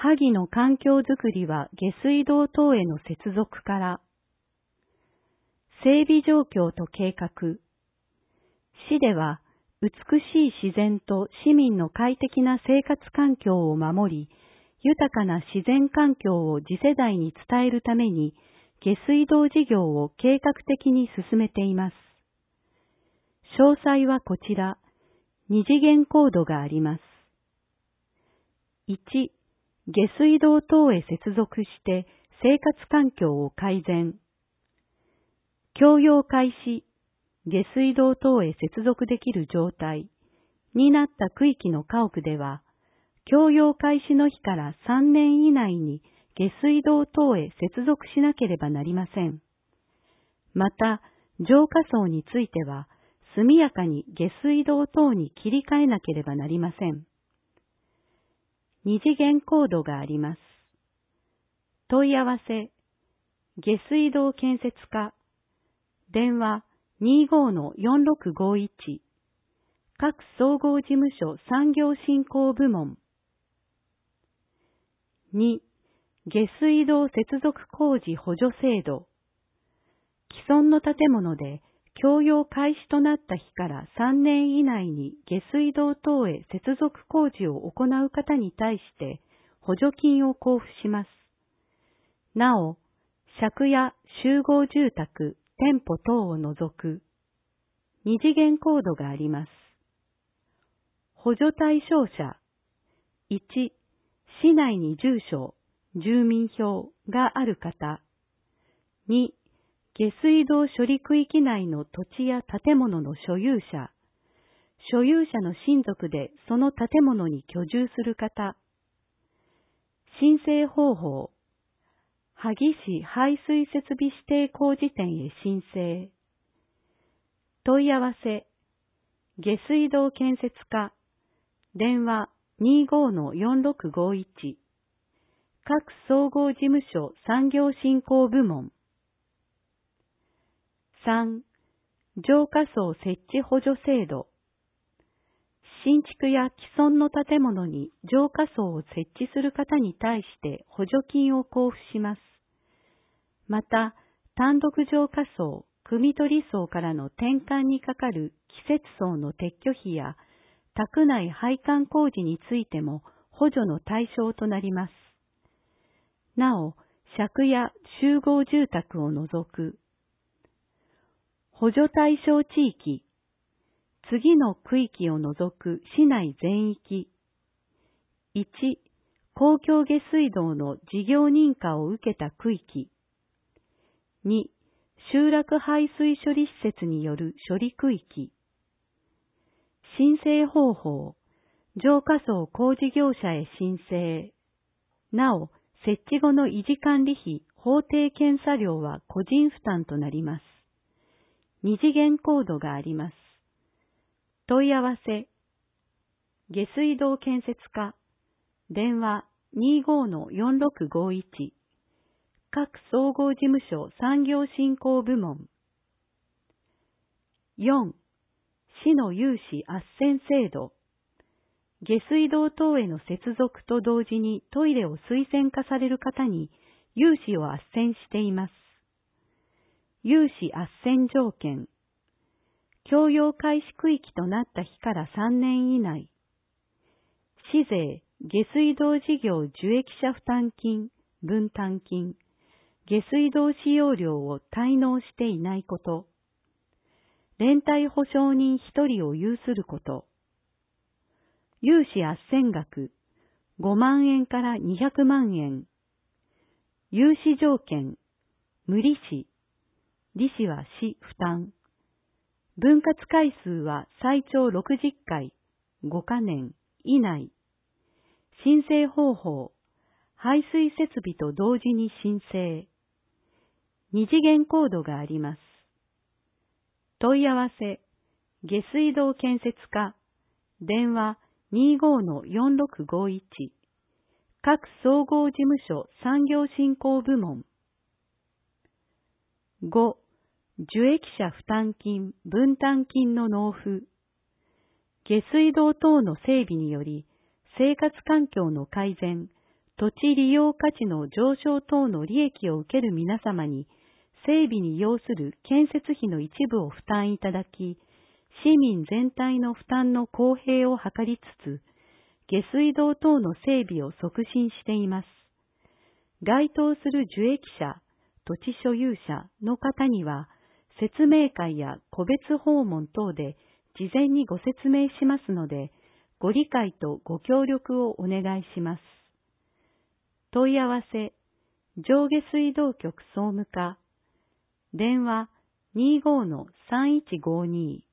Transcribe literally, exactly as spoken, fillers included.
萩の環境づくりは下水道等への接続から、整備状況と計画。市では、美しい自然と市民の快適な生活環境を守り、豊かな自然環境を次世代に伝えるために、下水道事業を計画的に進めています。詳細はこちら、二次元コードがあります。いち、下水道等へ接続して生活環境を改善。供用開始、下水道等へ接続できる状態になった区域の家屋では、供用開始の日からさんねん以内に下水道等へ接続しなければなりません。また、浄化槽については、速やかに下水道等に切り替えなければなりません。二次元コードがあります。問い合わせ、下水道建設課、電話 にじゅうごのよんろくごいち、各総合事務所産業振興部門。に、下水道接続工事補助制度。既存の建物で供用開始となった日からさんねん以内に下水道等へ接続工事を行う方に対して補助金を交付します。なお、借家、集合住宅、店舗等を除く二次元コードがあります。補助対象者。いち、市内に住所、住民票がある方。に、下水道処理区域内の土地や建物の所有者。所有者の親族でその建物に居住する方。申請方法。萩市排水設備指定工事店へ申請。問い合わせ。下水道建設課。電話 にじゅうごのよんろくごいち。各総合事務所産業振興部門。さん、浄化槽設置補助制度。新築や既存の建物に浄化槽を設置する方に対して補助金を交付します。また、単独浄化槽、汲み取り槽からの転換にかかる季節槽の撤去費や宅内配管工事についても補助の対象となります。なお、借家、集合住宅を除く補助対象地域、次の区域を除く市内全域。いち、公共下水道の事業認可を受けた区域。に、集落排水処理施設による処理区域。申請方法、浄化槽工事業者へ申請。なお、設置後の維持管理費、法定検査料は個人負担となります。二次元コードがあります。問い合わせ。下水道建設課。電話 にじゅうごのよんろくごいち。各総合事務所産業振興部門。よん、市の有志斡旋制度。下水道等への接続と同時にトイレを推薦化される方に有志を斡旋しています。有志斡旋条件。供用開始区域となった日からさんねん以内。市税、下水道事業受益者負担金、分担金、下水道使用料を滞納していないこと。連帯保証人一人を有すること。有志斡旋額、ごまんえんからにひゃくまんえん。融資条件、無利子。利子は市負担。分割回数は最長ろくじゅっかい、ごかねん以内。申請方法、排水設備と同時に申請。二次元コードがあります。問い合わせ、下水道建設課、電話 にじゅうごのよんろくごいち。各総合事務所産業振興部門。ご、受益者負担金、分担金の納付。下水道等の整備により、生活環境の改善、 土地利用価値の上昇等の利益を受ける皆様に、整備に要する建設費の一部を負担いただき、市民全体の負担の公平を図りつつ、下水道等の整備を促進しています。該当する受益者、土地所有者の方には、説明会や個別訪問等で事前にご説明しますので、ご理解とご協力をお願いします。問い合わせ、上下水道局総務課、電話 にじゅうごのさんいちごに